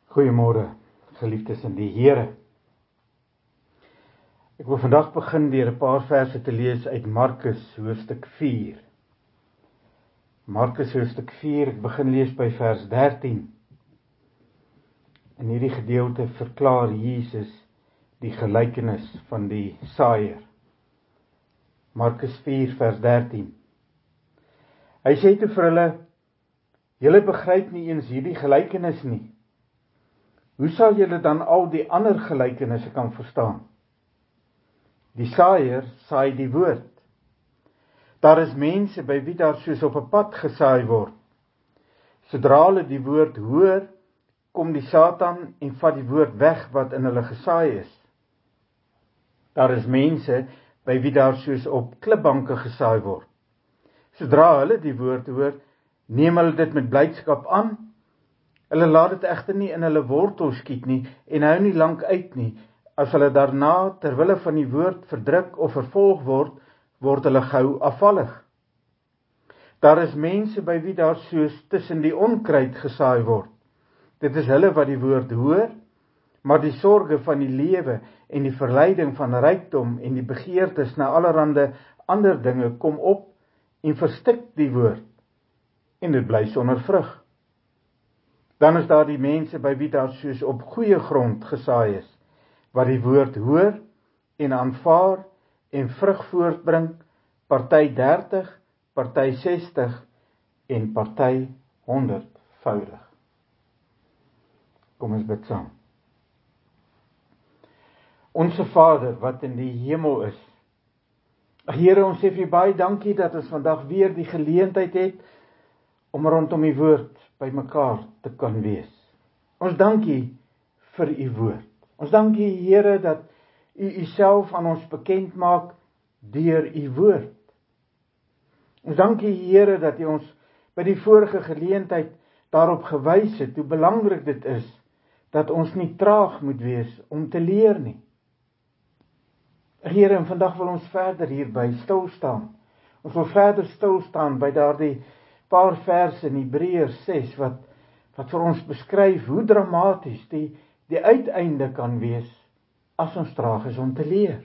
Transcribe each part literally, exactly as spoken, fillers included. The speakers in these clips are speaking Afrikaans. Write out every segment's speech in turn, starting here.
Goeiemôre, geliefdes in die Here. Ek wil vandag begin deur 'n paar verse te lees uit Markus hoofstuk vier. Markus hoofstuk vier, ek begin lees by vers dertien. In hierdie gedeelte verklaar Jesus die gelykenis van die saaiër. Markus vier vers dertien. Hy sê toe vir hulle: "Julle begryp nie eens hierdie gelykenis nie. Hoe sal julle dan al die ander gelykenisse kan verstaan? Die saaiër saai die woord. Daar is mense by wie daar soos op 'n pad gesaai word. Sodra hulle die woord hoor, kom die Satan en vat die woord weg wat in hulle gesaai is. Daar is mense by wie daar soos op klipbanke gesaai word. Sodra hulle die woord hoor, neem hulle dit met blydskap aan. Hulle laat dit egter nie in hulle wortel skiet nie en hou nie lank uit nie. As hulle daarna terwille van die woord verdruk of vervolg word, word hulle gou afvallig. Daar is mense by wie daar soos tussen die onkruid gesaai word. Dit is hulle wat die woord hoor, maar die sorge van die lewe en die verleiding van rykdom en die begeertes na allerhande ander dinge kom op en verstik die woord, en dit bly sonder vrug. Dan is daar die mense by wie daar soos op goeie grond gesaai is, wat die woord hoor en aanvaar en vrug voortbring, party dertig, party sestig en party honderdvoudig." Kom ons bid saam. Onse Vader wat in die hemel is, Here, ons sê vir U baie dankie dat ons vandag weer die geleentheid het om rondom U woord by mekaar te kan wees. Ons dank U vir U woord. Ons dank U, Here, dat U Uself aan ons bekend maak deur U woord. Ons dank U, Here, dat U ons by die vorige geleentheid daarop gewys het hoe belangrik dit is dat ons nie traag moet wees om te leer nie. Here, en vandag wil ons verder hierby stil staan. Ons wil verder stil staan by daardie paar verse in Hebreërs ses wat wat vir ons beskryf hoe dramaties die die uiteinde kan wees as ons traag is om te leer.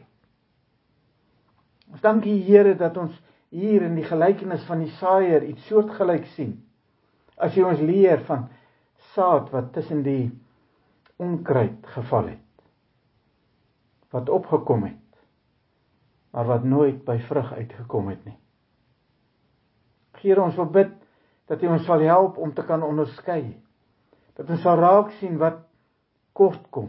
Ons dank U, Here, dat ons hier in die gelykenis van die saaiër iets soortgelyk sien. As U ons leer van saad wat tussen die onkruid geval het, wat opgekom het, maar wat nooit by vrug uitgekom het nie. Here, ons wil bid dat U ons sal help om te kan onderskei, dat ons sal raak sien wat kort kom.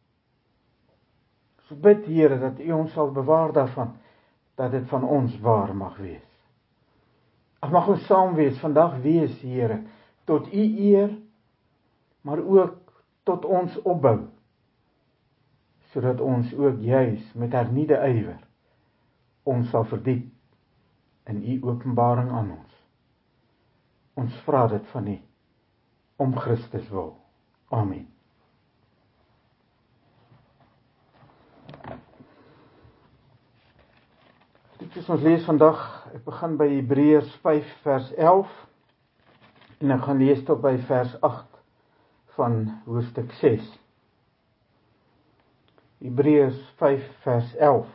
Ons bid, Here, dat U ons sal bewaar daarvan, dat dit van ons waar mag wees. Ag, mag ons saam wees, vandag wees, Here, tot U eer, maar ook tot ons opbou, sodat ons ook juis met hernieude ywer ons sal verdiep in U openbaring aan ons. Ons vra dit van U, om Christus wil. Amen. Dit is ons lees vandag, ek begin by Hebreërs vyf vers elf, en ek gaan lees tot by vers agt van hoofstuk ses. Hebreërs vyf vers elf.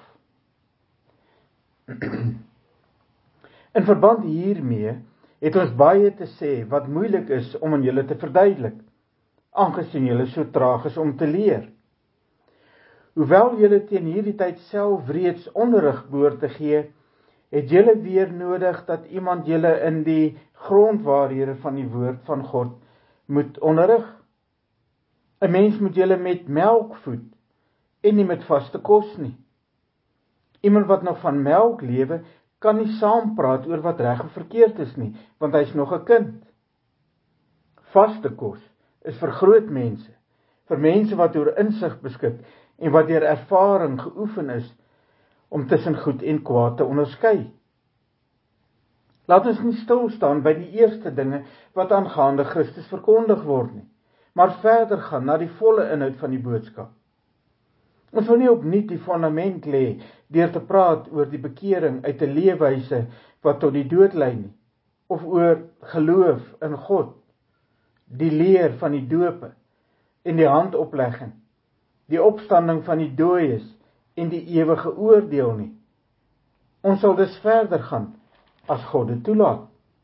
In verband hiermee het ons baie te sê wat moeilik is om aan julle te verduidelik, aangesien julle so traag is om te leer. Hoewel julle teen hierdie tyd self reeds onderrig behoort te gee, het julle weer nodig dat iemand julle in die grondwaarhede van die woord van God moet onderrig. 'n Mens moet julle met melk voed en nie met vaste kos nie. Iemand wat nog van melk lewe, kan nie saampraat oor wat reg of verkeerd is nie, want hy is nog 'n kind. Vaste kos is vir groot mense, vir mense wat oor insig beskik en wat deur ervaring geoefen is om tussen goed en kwaad te onderskei. Laat ons nie stil staan by die eerste dinge wat aangaande Christus verkondig word nie, maar verder gaan na die volle inhoud van die boodskap. Ons wil nie opnuut die fundament lê deur te praat oor die bekering uit 'n leefwyse wat tot die dood lei nie, of oor geloof in God, die leer van die dope, en die handoplegging, die opstanding van die dooies en die ewige oordeel nie. Ons sal dus verder gaan as God dit toelaat.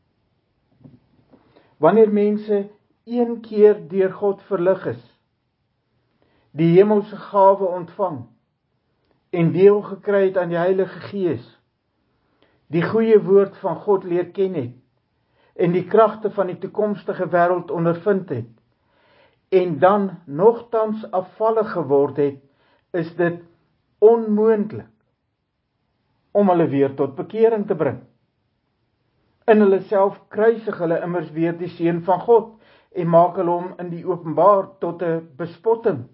Wanneer mense een keer deur God verlig is, die hemelse gawe ontvang en deel gekry het aan die Heilige Gees, die goeie woord van God leer ken het en die kragte van die toekomstige wêreld ondervind het en dan nogtans afvallig geword het, is dit onmoontlik om hulle weer tot bekering te bring. In hulle self kruisig hulle immers weer die Seun van God en maak hulle hom in die openbaar tot 'n bespotting.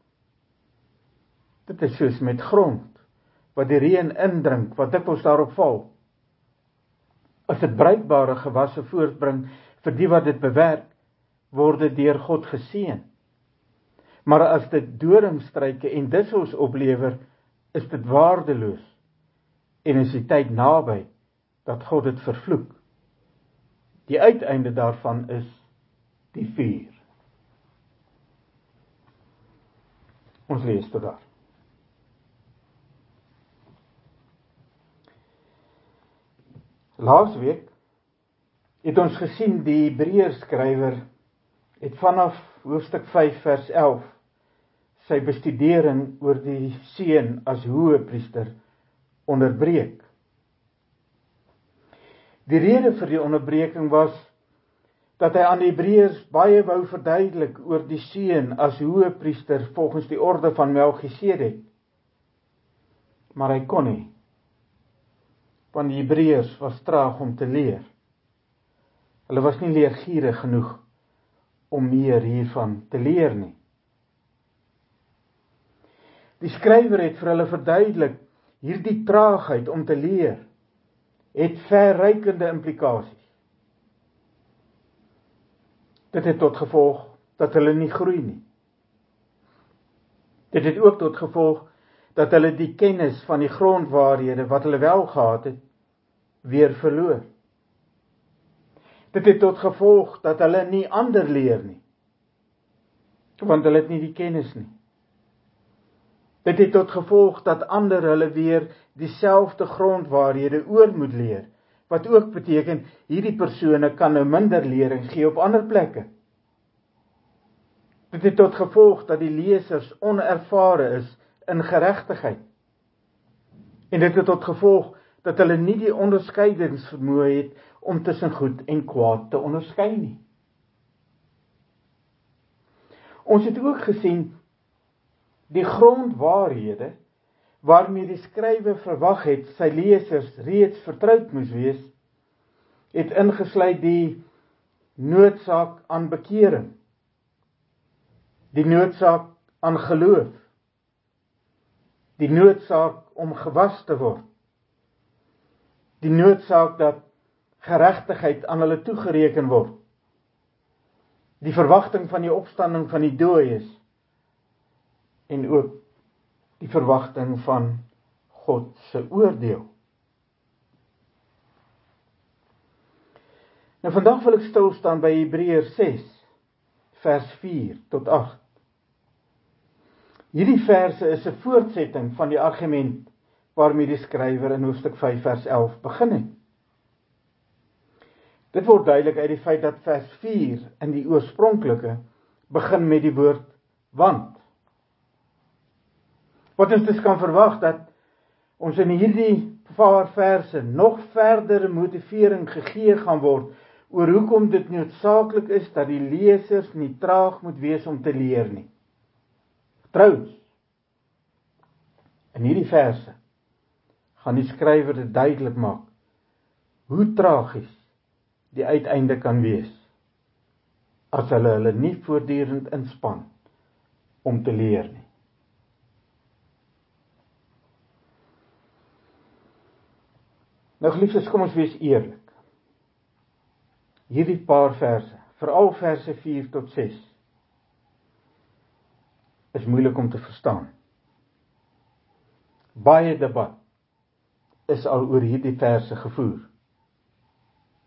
Dit is soos met grond wat die reën indrink, wat dikwels daarop val. As dit bruikbare gewasse voortbring vir die wat dit bewerk, word dit deur God geseën. Maar as dit doringstruike en dissels oplewer, is dit waardeloos en is die tyd naby dat God dit vervloek. Die uiteinde daarvan is die vuur. Ons lees tot daar. Laasweek het ons gesien die Hebreërskrywer het vanaf hoofstuk vyf vers elf sy bestudering oor die seun as hoëpriester onderbreek. Die rede vir die onderbreking was dat hy aan die Hebreërs baie wou verduidelik oor die seun as hoëpriester volgens die orde van Melchisedek. Maar hy kon nie, want die Hebreërs was traag om te leer. Hulle was nie leergierig genoeg om meer hiervan te leer nie. Die skrywer het vir hulle verduidelik, hierdie traagheid om te leer, het verrykende implikasies. Dit het tot gevolg dat hulle nie groei nie. Dit het ook tot gevolg dat hulle die kennis van die grondwaarhede wat hulle wel gehad het, weer verloor. Dit het tot gevolg dat hulle nie ander leer nie, want hulle het nie die kennis nie. Dit het tot gevolg dat ander hulle weer dieselfde grondwaarhede oor moet leer, wat ook beteken, hierdie persone kan nou minder lering gee op ander plekke. Dit het tot gevolg dat die lesers onervare is in geregtigheid. En dit het tot gevolg dat hulle nie die onderskeidingsvermoë het om tussen goed en kwaad te onderskei nie. Ons het ook gesien die grondwaarhede waarmee die skrywer verwag het sy lesers reeds vertroud moes wees, het ingesluit die noodsaak aan bekering, die noodsaak aan geloof, die noodsaak om gewas te word, die noodsaak dat geregtigheid aan hulle toegereken word, die verwagting van die opstanding van die dooies, en ook die verwagting van God se oordeel. Nou vandag wil ek stil staan by Hebreërs ses, vers vier tot agt. Hierdie verse is 'n voortsetting van die argument waarmee die skrywer in hoofstuk vyf vers elf begin het. Dit word duidelik uit die feit dat vers vier in die oorspronklike begin met die woord want. Wat ons dus kan verwag dat ons in hierdie paar verse nog verdere motivering gegee gaan word oor hoekom dit noodsaaklik is dat die lesers nie traag moet wees om te leer nie. Trouwens, in hierdie verse gaan die skrywer dit duidelik maak hoe tragies die uiteinde kan wees as hulle hulle nie voortdurend inspann om te leer nie. Nou geliefdes, kom ons wees eerlik. Hierdie paar verse, veral verse vier tot ses, is moeilik om te verstaan. Baie debat is al oor hierdie verse gevoer.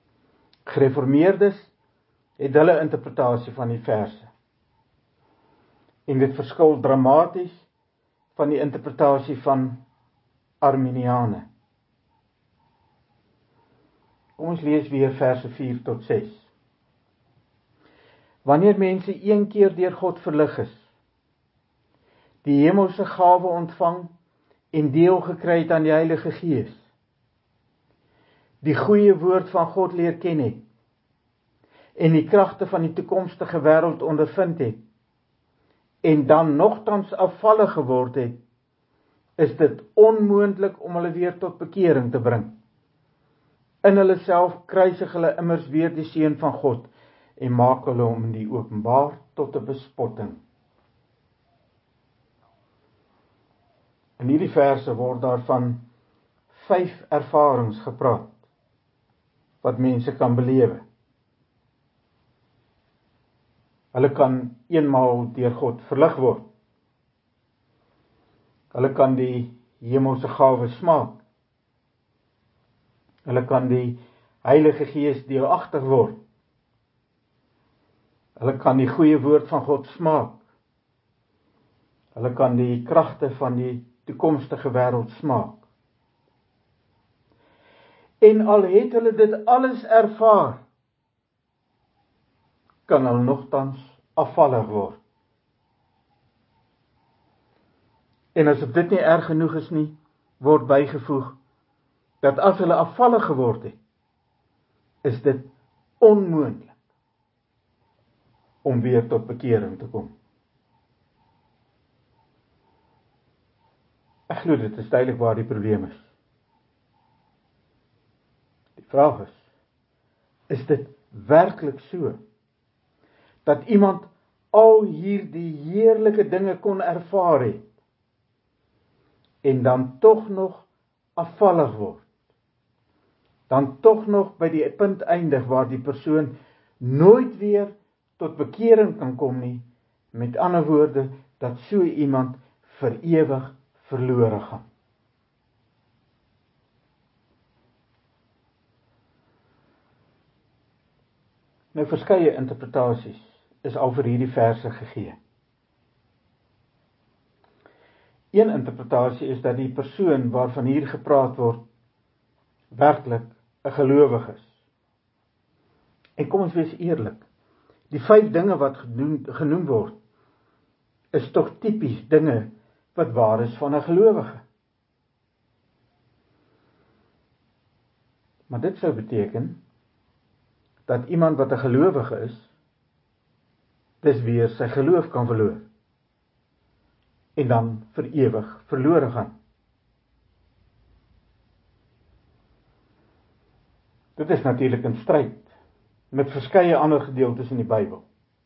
Gereformeerdes het hulle interpretasie van die verse. En dit verskil dramaties van die interpretasie van Arminiane. Kom ons lees weer verse vier tot ses. Wanneer mense een keer deur God verlig is, die hemelse gawe ontvang en deel gekry het aan die Heilige Gees, die goeie woord van God leer ken het, en die kragte van die toekomstige wêreld ondervind het, en dan nogtans afvallig geword het, is dit onmoontlik om hulle weer tot bekering te bring. In hulle self kruisig hulle immers weer die Seun van God, en maak hulle hom in die openbaar tot 'n bespotting. In hierdie verse word daar van vyf ervarings gepraat, wat mense kan belewe. Hulle kan eenmaal deur God verlig word. Hulle kan die hemelse gawe smaak. Hulle kan die Heilige Gees deelagtig word. Hulle kan die goeie woord van God smaak. Hulle kan die kragte van die toekomstige wêreld smaak. En al het hulle dit alles ervaar, kan hulle nogtans afvallig word. En asof dit nie erg genoeg is nie, word bygevoeg, dat as hulle afvallig geword het, is dit onmoontlik om weer tot bekering te kom. Ek glo dit is duidelik waar die probleem is. Die vraag is, is dit werklik so, dat iemand al hierdie heerlike dinge kon ervaar het, en dan tog nog afvallig word, dan tog nog by die punt eindig waar die persoon nooit weer tot bekering kan kom nie, met ander woorde, dat so iemand vir ewig verlore gaan. Nou, verskeie interpretasies is al vir hierdie verse gegee. Een interpretasie is dat die persoon waarvan hier gepraat word, werklik 'n gelowige is. En kom ons wees eerlik, die vyf dinge wat genoem, genoem word, is tog tipies dinge wat waar is van 'n gelowige. Maar dit sou beteken, dat iemand wat 'n gelowige is, dis weer sy geloof kan verloor, en dan vir ewig verlore gaan. Dit is natuurlik in stryd met verskeie ander gedeeltes in die Bybel.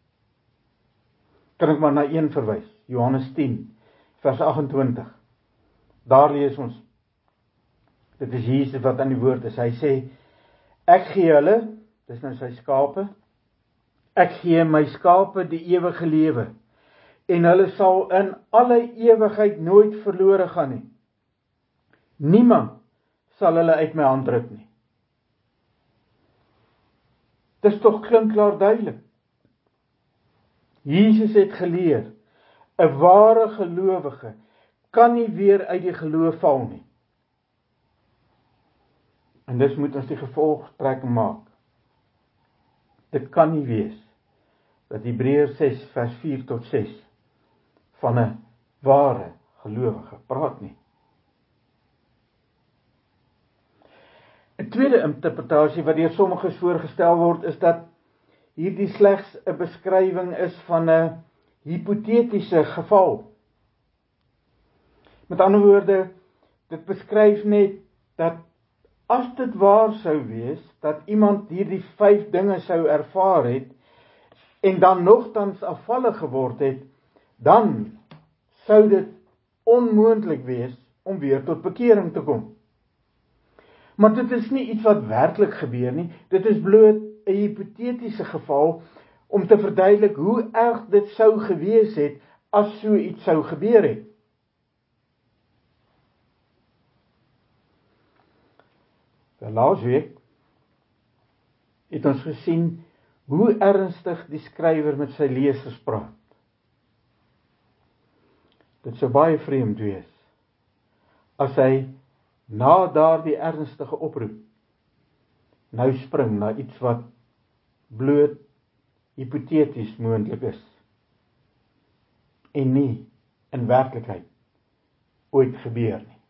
Kan ek maar na een verwys, Johannes tien, vers agt en twintig. Daar lees ons, dit is Jesus wat aan die woord is, hy sê, ek gee hulle, dis nou sy skape, ek gee my skape die ewige lewe, en hulle sal in alle ewigheid nooit verlore gaan nie. Niemand sal hulle uit my hand ruk nie. Dis tog klinkklaar duidelik. Jesus het geleer, 'n ware gelowige kan nie weer uit die geloof val nie. En dis moet ons die gevolgtrekking maak. Dit kan nie wees dat Hebreërs ses vers vier tot ses van 'n ware gelowige praat nie. 'n Tweede interpretasie wat deur sommiges voorgestel word, is dat hierdie slegs 'n beskrywing is van 'n hipotetiese geval. Met ander woorde, dit beskryf net dat as dit waar sou wees, dat iemand hierdie vyf dinge sou ervaar het, en dan nogtans afvallig geword het, dan sou dit onmoontlik wees om weer tot bekering te kom. Maar dit is nie iets wat werklik gebeur nie, dit is bloot 'n hipotetiese geval, om te verduidelik hoe erg dit sou gewees het, as so iets sou gebeur het. Laasweek het ons gesien hoe ernstig die skrywer met sy lesers praat. Dit sou baie vreemd wees as hy na daardie ernstige oproep nou spring na iets wat bloot hipoteties moontlik is en nie in werklikheid ooit gebeur nie.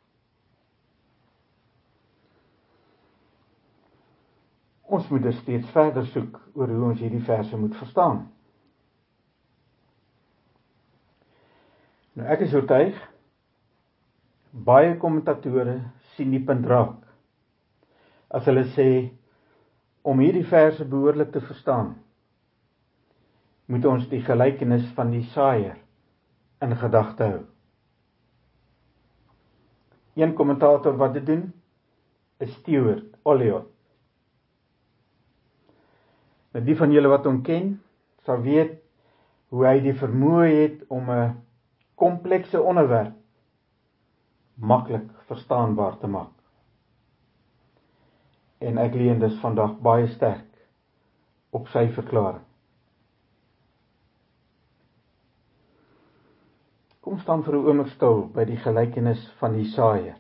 Ons moet dus steeds verder soek oor hoe ons hierdie verse moet verstaan. Nou ek is oortuig, baie kommentatore sien die punt raak, as hulle sê, om hierdie verse behoorlik te verstaan, moet ons die gelykenis van die saaier in gedagte hou. Een kommentator wat dit doen, is Stewart Olliott. Nou die van julle wat hom ken, sal weet hoe hy die vermoë het om 'n komplekse onderwerp maklik verstaanbaar te maak. En ek leun dus vandag baie sterk op sy verklaring. Kom staan vir 'n oomblik stil by die gelykenis van die saaier.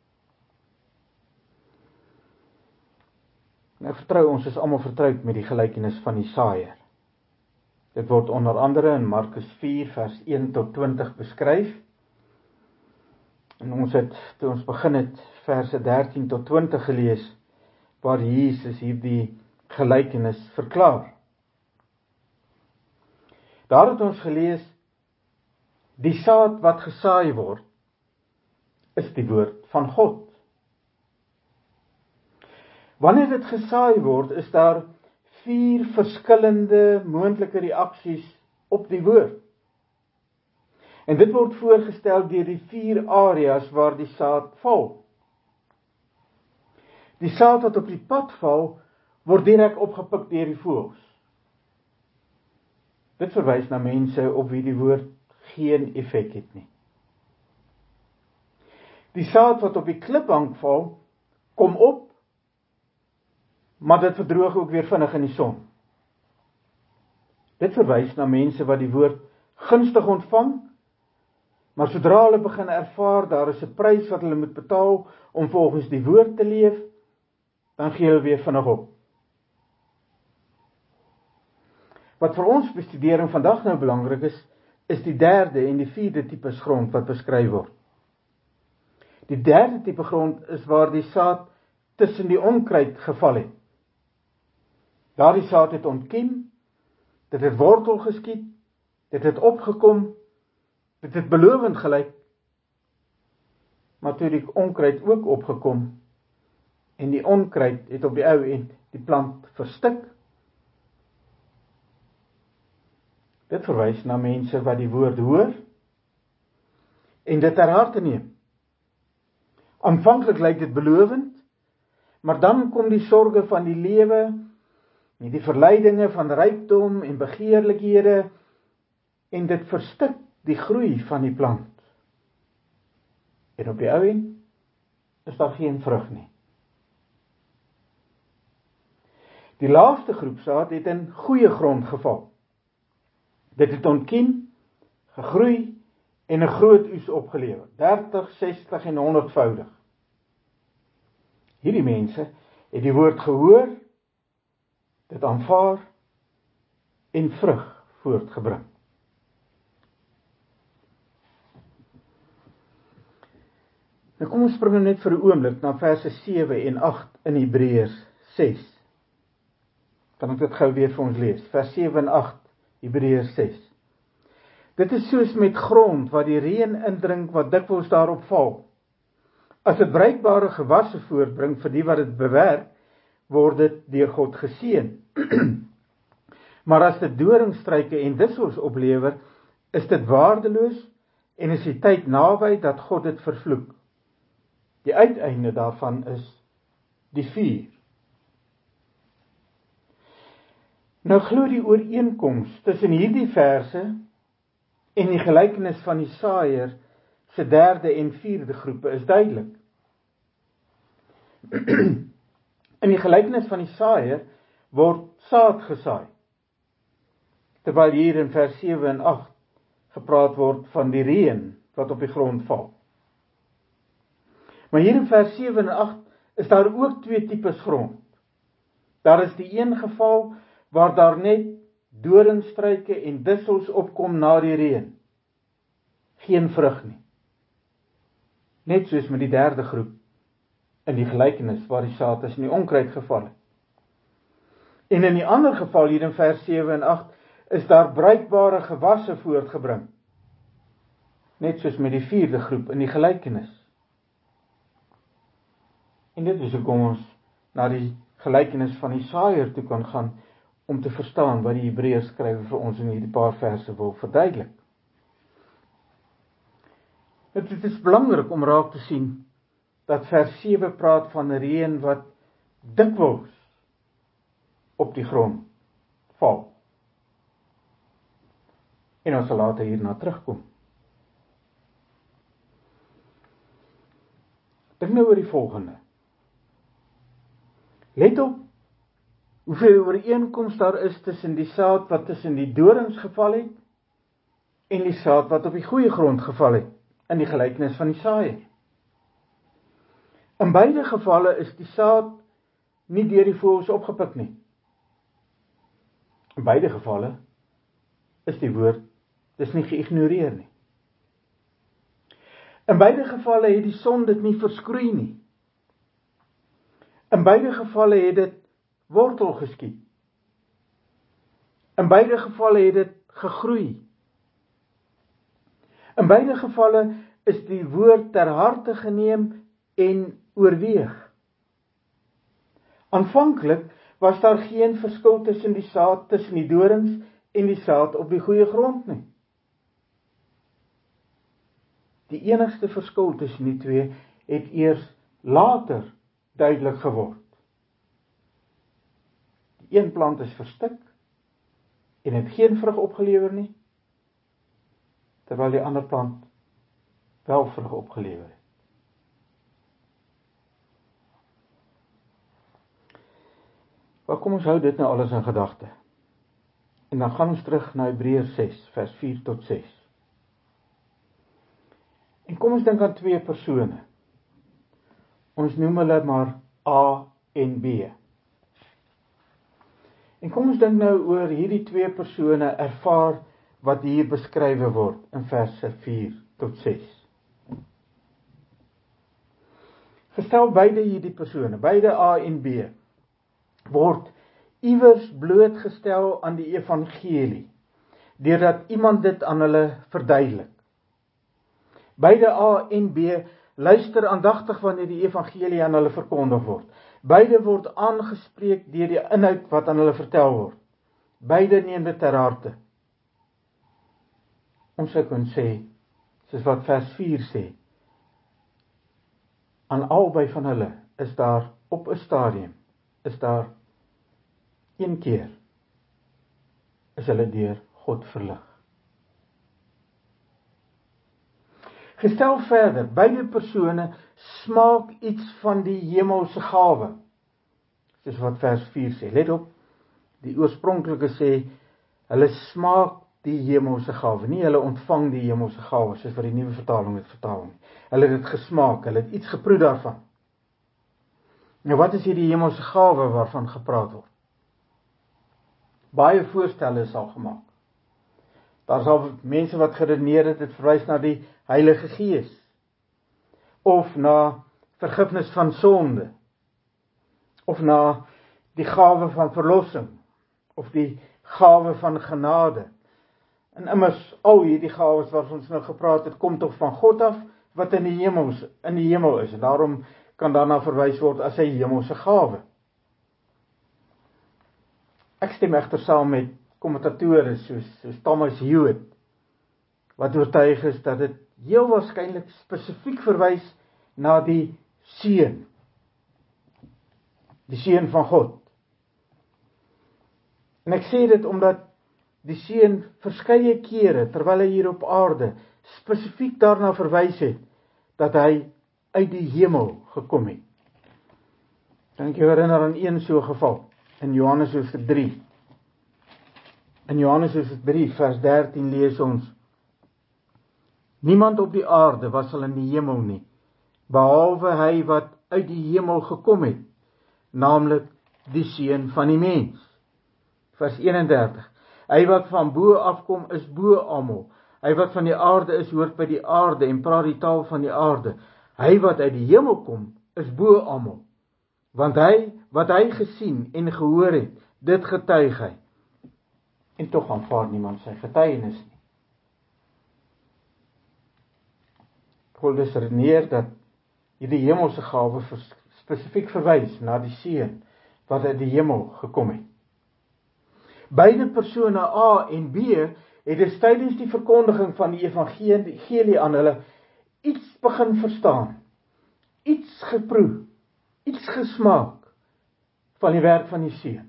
Nou vertrou ons is almal vertroud met die gelykenis van die saaier. Dit word onder andere in Markus vier vers een tot twintig beskryf. En ons het, toe ons begin het, verse dertien tot twintig gelees, waar Jesus hierdie gelykenis verklaar. Daar het ons gelees, die saad wat gesaai word, is die woord van God. Wanneer dit gesaai word, is daar vier verskillende moontlike reaksies op die woord. En dit word voorgestel deur die vier areas waar die saad val. Die saad wat op die pad val, word direk opgepik deur die voëls. Dit verwys na mense op wie die woord geen effek het nie. Die saad wat op die klipbank val, kom op, maar dit verdroog ook weer vinnig in die son. Dit verwys na mense wat die woord gunstig ontvang, maar sodra hulle begin ervaar, daar is 'n prys wat hulle moet betaal om volgens die woord te leef, dan gee hulle weer vinnig op. Wat vir ons bestudering vandag nou belangrik is, is die derde en die vierde tipes grond wat beskryf word. Die derde tipe grond is waar die saad tussen die onkruid geval het. Daardie saad het ontkiem, dit het wortel geskiet, dit het opgekom, dit het belovend gelyk, maar toe die onkruid ook opgekom, en die onkruid het op die ou end die plant verstik. Dit verwys na mense wat die woord hoor, en dit ter harte neem. Aanvanklik lyk dit belovend, maar dan kom die sorge van die lewe, en die verleidinge van rykdom en begeerlikhede, en dit verstik die groei van die plant. En op die ou end is daar geen vrug nie. Die laaste groep saad het in goeie grond geval. Dit het ontkiem, gegroei en 'n groot oes opgelewer, dertig, sestig en honderdvoudig. Hierdie mense het die woord gehoor, dit aanvaar en vrug voortgebring. Nou kom ons spring net vir 'n oomblik na verse sewe en agt in Hebreërs ses. Kan ek dit gou weer vir ons lees? Vers sewe en agt, Hebreërs ses. Dit is soos met grond wat die reën indrink wat dikwels daarop val. As dit bruikbare gewasse voortbring vir die wat dit bewerk, word dit deur God geseën. Maar as dit doringstruike en wissels oplewer, is dit waardeloos en is die tyd naby dat God dit vervloek. Die uiteinde daarvan is die vuur. Nou glo die ooreenkoms tussen hierdie verse en die gelykenis van die saaier se derde en vierde groepe is duidelik. In die gelykenis van die saaier word saad gesaai, terwyl hier in vers sewe en agt gepraat word van die reën wat op die grond val. Maar hier in vers sewe en agt is daar ook twee tipes grond. Daar is die een geval waar daar net doringstruike en dissels opkom na die reën. Geen vrug nie. Net soos met die derde groep in die gelykenis waar die saad is in die onkruid geval het. En in die ander geval hier in vers sewe en agt is daar bruikbare gewasse voortgebring. Net soos met die vierde groep in die gelykenis. En dit is hoekom ons na die gelykenis van die saaiër toe kan gaan om te verstaan wat die Hebreërs skrywer vir ons in hierdie paar verse wil verduidelik. Dit is belangrik om raak te sien dat vers sewe praat van reën wat dikwels op die grond val. En ons sal later hierna terugkom. Dink nou oor die volgende. Let op hoeveel ooreenkoms daar is tussen die saad wat tussen die dorings geval het en die saad wat op die goeie grond geval het in die gelykenis van die saaiër. In beide gevalle is die saad nie deur die voëls opgepik nie. In beide gevalle is die woord dis nie geïgnoreer nie. In beide gevalle het die son dit nie verskroei nie. In beide gevalle het dit wortel geskiet. In beide gevalle het dit gegroei. In beide gevalle is die woord ter harte geneem en oorweeg. Aanvanklik was daar geen verskil tussen die saad tussen die dorings en die saad op die goeie grond nie. Die enigste verskil tussen die twee het eers later duidelik geword. Die een plant is verstik en het geen vrug opgelewer nie, terwyl die ander plant wel vrug opgelewer het. Maar kom ons hou dit nou alles in gedagte. En dan gaan ons terug na Hebreërs ses, vers vier tot ses. En kom ons dink aan twee persone. Ons noem hulle maar A en B. En kom ons dink nou oor hierdie twee persone ervaar wat hier beskrywe word in verse vier tot ses. Gestel beide hierdie persone, beide A en B, word iewers blootgestel aan die evangelie, deurdat iemand dit aan hulle verduidelik. Beide A en B luister aandagtig wanneer die evangelie aan hulle verkondig word. Beide word aangespreek deur die inhoud wat aan hulle vertel word. Beide neem dit ter harte. Ons sou kon sê, soos wat vers vier sê, aan albei van hulle is daar op 'n stadium, is daar een keer, is hulle deur God verlig. Gestel verder, beide persone smaak iets van die hemelse gawe, soos wat vers vier sê. Let op, die oorspronklike sê, hulle smaak die hemelse gawe, nie hulle ontvang die hemelse gawe, soos wat die nuwe vertaling het vertaal nie. Hulle het dit gesmaak, hulle het iets geproe daarvan. Nou wat is hier die hemelse gawe waarvan gepraat word? Baie voorstelle is al gemaak. Daar is al mense wat geredeneer het, dit verwys na die Heilige Gees, of na vergifnis van sonde, of na die gawe van verlossing, of die gawe van genade. En immers al hierdie gawes wat ons nou gepraat het, kom tog van God af, wat in die hemel, in die hemel is, en daarom kan daarna verwys word as sy hemelse gawe. Ek stem egter saam met kommentatore soos, soos Thomas Hewitt, wat oortuig is dat dit heel waarskynlik spesifiek verwys na die Seun, die Seun van God. En ek sê dit omdat die Seun verskeie kere, terwyl hy hier op aarde, spesifiek daarna verwys het, dat hy uit die hemel gekom het. Kan ek jou herinner aan een so geval, in Johannes hoofstuk drie. In Johannes hoofstuk drie, vers dertien lees ons, Niemand op die aarde was al in die hemel nie, behalwe hy wat uit die hemel gekom het, naamlik die Seun van die mens. Vers eenendertig. Hy wat van bo afkom is bo almal. Hy wat van die aarde is, hoort by die aarde en praat die taal van die aarde. Hy wat uit die hemel kom, is bo almal. Want hy, wat hy gesien en gehoor het, dit getuig hy. En tog aanvaar niemand sy getuienis nie. Ek wil dus redeneer dat hierdie hemelse gawe spesifiek verwys na die Seun wat uit die hemel gekom het. Beide persone A en B het dus tydens die verkondiging van die evangelie aan hulle iets begin verstaan, iets geproe, iets gesmaak van die werk van die Seun.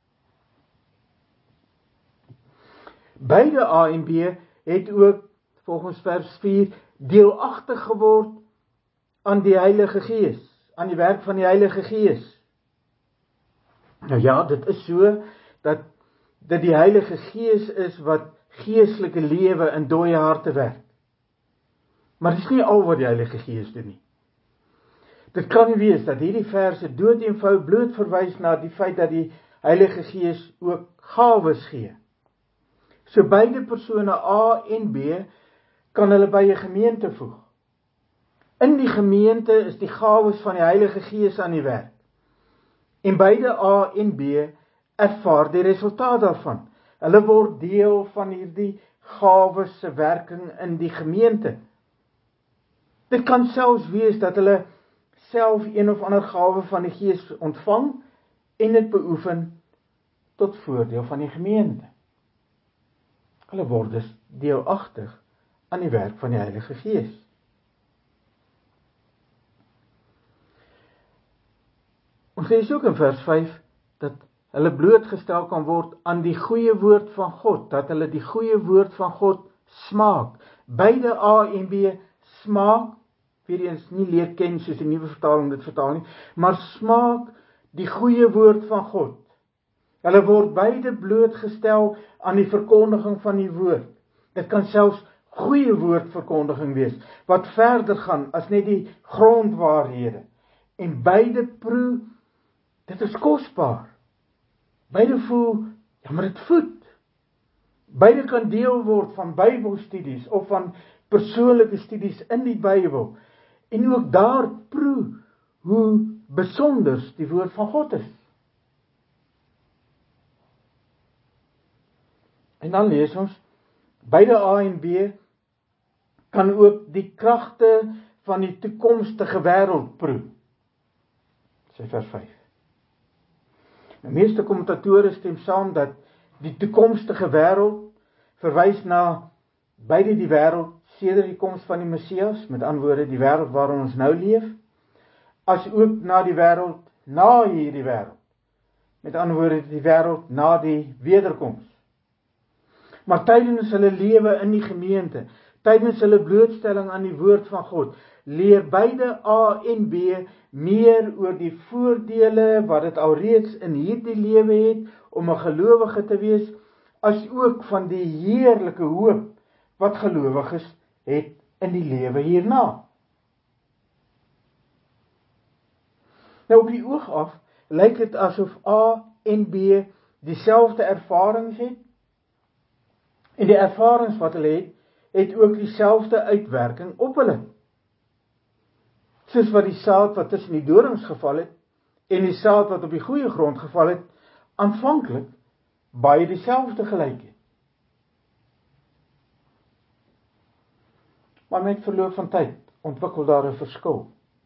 Beide A en B het ook volgens vers vier deelagtig geword aan die Heilige Gees, aan die werk van die Heilige Gees. Nou ja, dit is so dat dit die Heilige Gees is wat geestelike lewe in dooie harte werk. Maar dit is nie al wat die Heilige Gees doen nie. Dit kan nie wees dat hierdie verse dood eenvoudig bloot verwys na die feit dat die Heilige Gees ook gawes gee. So beide persone A en B kan hulle by 'n gemeente voeg. In die gemeente is die gawes van die Heilige Gees aan die werk. En beide A en B ervaar die resultaat daarvan. Hulle word deel van hierdie gawes se werking in die gemeente. Dit kan selfs wees dat hulle self een of ander gawe van die Gees ontvang en dit beoefen tot voordeel van die gemeente. Hulle word dus deelagtig aan die werk van die Heilige Gees. Ons lees ook in vers vyf dat hulle blootgestel kan word aan die goeie woord van God, dat hulle die goeie woord van God smaak. Beide A en B smaak, weer eens nie leer ken soos die nuwe vertaling dit vertaal nie, maar smaak die goeie woord van God. Hulle word beide blootgestel aan die verkondiging van die woord. Dit kan selfs goeie woordverkondiging wees, wat verder gaan as net die grondwaarhede. En beide proe, dit is kosbaar. Beide voel, ja maar dit voed. Beide kan deel word van Bybelstudies of van persoonlike studies in die Bybel. En ook daar proe hoe besonders die woord van God is. En dan lees ons, beide A en B kan ook die kragte van die toekomstige wêreld proe. Sê vers vyf. Die meeste kommentatore stem saam dat die toekomstige wêreld verwys na beide die wêreld sedert die koms van die Messias, met ander woorde die wêreld waarin ons nou leef, as ook na die wêreld na hierdie wêreld, met ander woorde die wêreld na die wederkoms. Maar tydens hulle lewe in die gemeente, tydens hulle blootstelling aan die woord van God, leer beide A en B meer oor die voordele wat dit alreeds in hierdie lewe het om 'n gelowige te wees, as ook van die heerlike hoop wat gelowiges het in die lewe hierna. Nou op die oog af lyk dit asof A en B dieselfde ervarings het, en die ervarings wat hulle het, het ook dieselfde uitwerking op hulle. Soos wat die saad wat tussen die dorings geval het, en die saad wat op die goeie grond geval het, aanvanklik baie dieselfde gelyk het. Maar met verloop van tyd ontwikkel daar 'n verskil.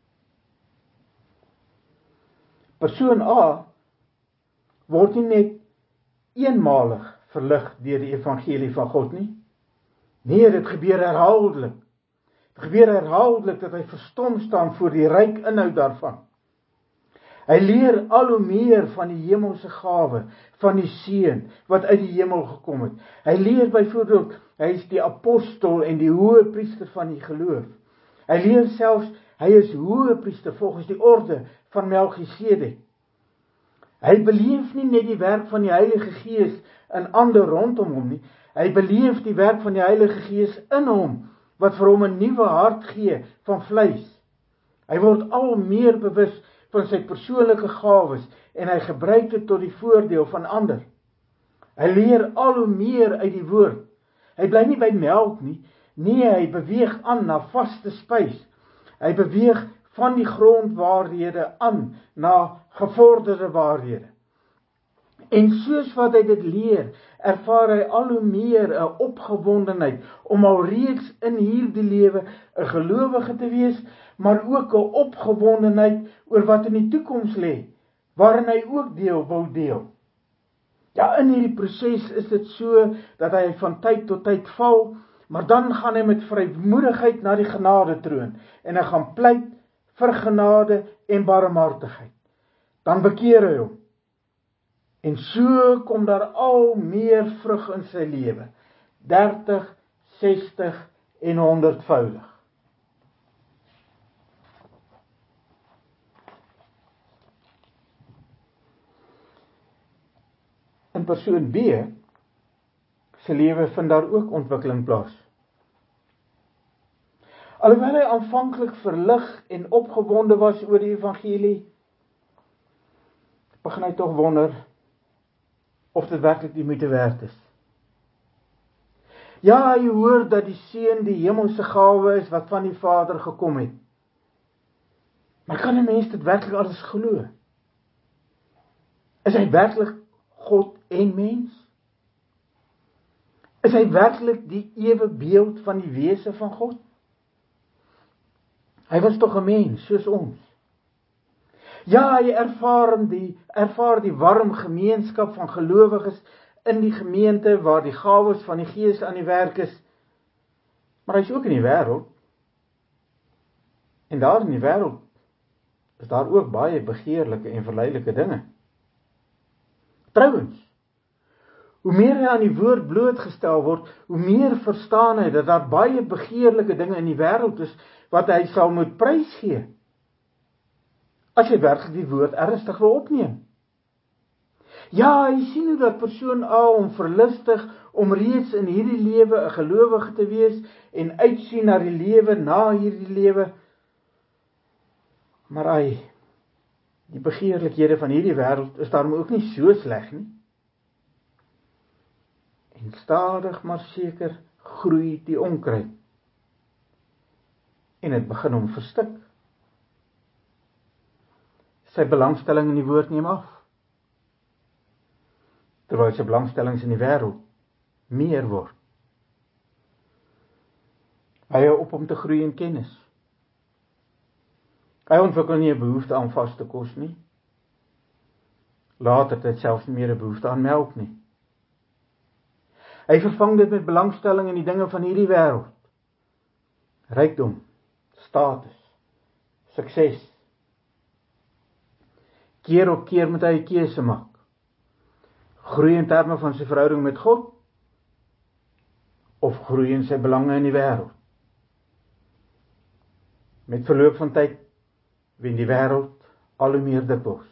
Persoon A word nie net eenmalig verlig deur die evangelie van God nie. Nee, dit gebeur herhaaldelik. Dit gebeur herhaaldelik dat hy verstom staan voor die ryk inhoud daarvan. Hy leer al hoe meer van die hemelse gawe, van die Seun wat uit die hemel gekom het. Hy leer byvoorbeeld, hy is die apostel en die hoë priester van die geloof. Hy leer selfs, hy is hoë priester volgens die orde van Melchisedek. Hy beleef nie net die werk van die Heilige Gees in ander rondom hom nie, hy beleef die werk van die Heilige Gees in hom, wat vir hom 'n nuwe hart gee van vleis. Hy word al meer bewus van sy persoonlike gawes en hy gebruik dit tot die voordeel van ander. Hy leer al hoe meer uit die woord. Hy bly nie by melk nie, nee, hy beweeg aan na vaste spys. Hy beweeg van die grondwaarhede aan na gevorderde waarhede. En soos wat hy dit leer, ervaar hy al hoe meer 'n opgewondenheid om al reeds in hierdie lewe 'n gelowige te wees, maar ook 'n opgewondenheid oor wat in die toekoms lê, waarin hy ook deel wil deel. Ja, in hierdie proses is dit so dat hy van tyd tot tyd val, maar dan gaan hy met vrymoedigheid na die genadetroon en hy gaan pleit vir genade en barmhartigheid. Dan bekeer hy hom. En so kom daar al meer vrug in sy lewe, dertig, sestig en honderdvoudig. In persoon B se lewe vind daar ook ontwikkeling plaas. Alhoewel hy aanvanklik verlig en opgewonde was oor die evangelie, begin hy tog wonder of dit werklik die moeite werd is. Ja, hy hoor dat die Seun die hemelse gawe is wat van die Vader gekom het. Maar kan 'n mens dit werklik alles glo? Is hy werklik God en mens? Is hy werklik die ewe beeld van die wese van God? Hy was tog 'n mens soos ons. Ja, hy ervaar die, ervaar die warm gemeenskap van gelowiges in die gemeente waar die gawes van die Gees aan die werk is. Maar hy is ook in die wêreld. En daar in die wêreld is daar ook baie begeerlike en verleidelijke dinge. Trouwens, hoe meer hy aan die woord blootgestel word, hoe meer verstaan hy dat daar baie begeerlike dinge in die wêreld is wat hy sal moet prys gee. As jy werklik die woord ernstig wil opneem. Ja, hy sien hoe dat persoon A hom verlustig om reeds in hierdie lewe 'n gelowige te wees en uitsien na die lewe na hierdie lewe. Maar hy, die begeerlikhede van hierdie wêreld is daarom ook nie so sleg nie. En stadig maar seker groei die onkruid. En dit begin hom verstik. Sy belangstelling in die woord neem af. Terwyl sy belangstellings in die wêreld meer word. Hy hou op om te groei in kennis. Hy ontwikkel nie 'n behoefte aan vaste kos nie. Later het hy selfs nie meer 'n behoefte aan melk nie. Hy vervang dit met belangstelling in die dinge van hierdie wêreld. Rykdom, status, sukses. Keer op keer moet hy 'n keuse maak. Groei in terme van sy verhouding met God, of groei in sy belange in die wêreld. Met verloop van tyd wen die wêreld al hoe meer dikwels.